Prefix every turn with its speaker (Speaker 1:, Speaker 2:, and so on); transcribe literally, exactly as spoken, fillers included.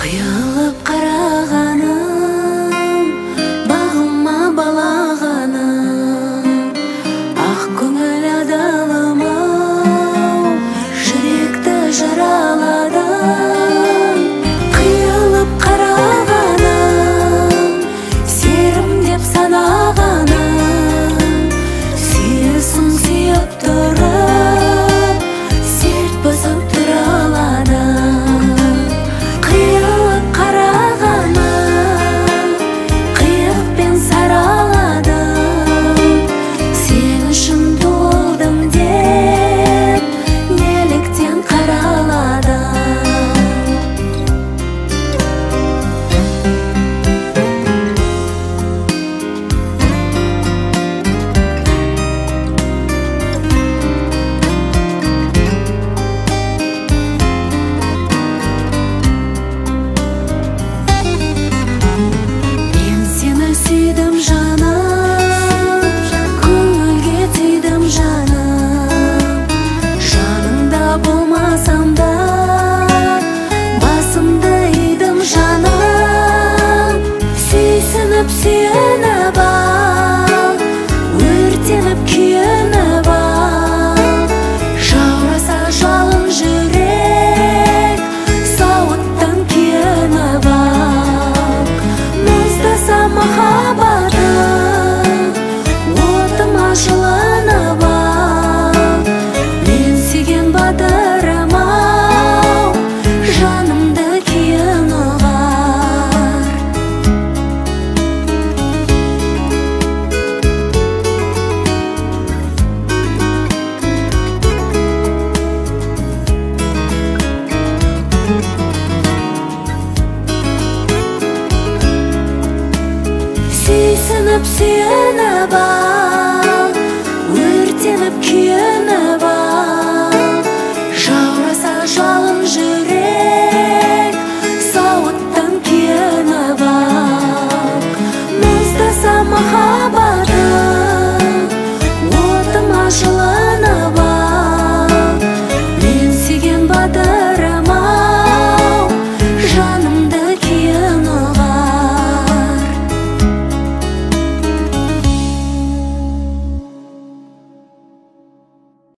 Speaker 1: Кыйылып караганым, багыма балаганым, ак көңүл адалым-ау, жүректи жараладым. Кыйылып караганым, серим деп санаганым, сүйөсүң сүйөп туруп, серт басып тура аладым. Кыйылып караганым, кыйыкпен сараладым, сен үчүн туулдум деп неліктен караладым. Сүйдім жаным, көңілге түйдім жаным, жаныңда болмасам да басымды ийдім жаным. Сүйсініп сүйеніп ал, өртеніп күйеніп ал, жаураса жалын жүрек, сауыттан күйеніп ал. Мұздаса махаббатым, отыма жылынып ал, мен сүйген батырым-ау, жанымды күйің ұғар. Сүйсініп сүйеніп ал,